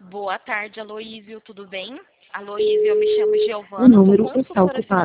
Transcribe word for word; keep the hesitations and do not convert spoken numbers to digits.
Boa tarde, Aloísio, tudo bem? Aloísio, eu me chamo O Giovana, sou número está consultora ocupado.